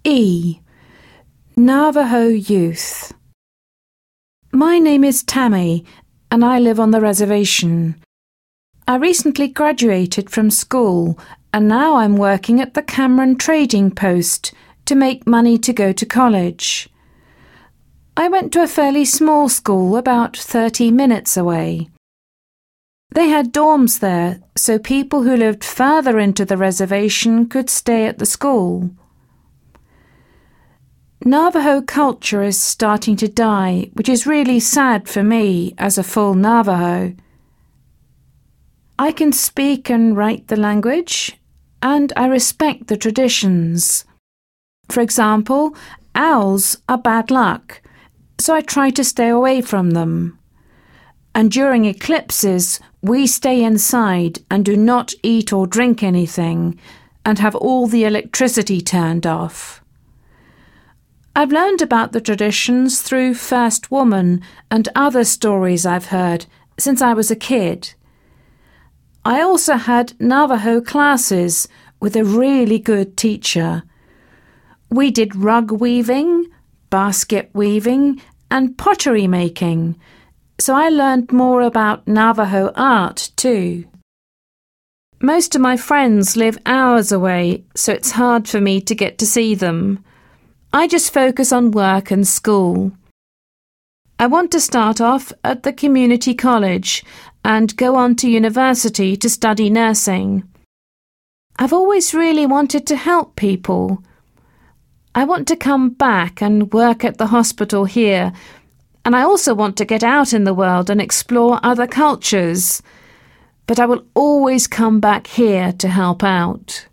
E. Navajo Youth. My name is Tammy, and I live on the reservation. I recently graduated from school, and now I'm working at the Cameron Trading Post to make money to go to college. I went to a fairly small school about 30 minutes away. They had dorms there, so people who lived further into the reservation could stay at the school. Navajo culture is starting to die, which is really sad for me as a full Navajo. I can speak and write the language, and I respect the traditions. For example, owls are bad luck, so I try to stay away from them. And during eclipses, we stay inside and do not eat or drink anything, and have all the electricity turned off. I've learned about the traditions through First Woman and other stories I've heard since I was a kid. I also had Navajo classes with a really good teacher. We did rug weaving, basket weaving, and pottery making, so I learned more about Navajo art too. Most of my friends live hours away, so it's hard for me to get to see them. I just focus on work and school. I want to start off at the community college and go on to university to study nursing. I've always really wanted to help people. I want to come back and work at the hospital here, and I also want to get out in the world and explore other cultures. But I will always come back here to help out.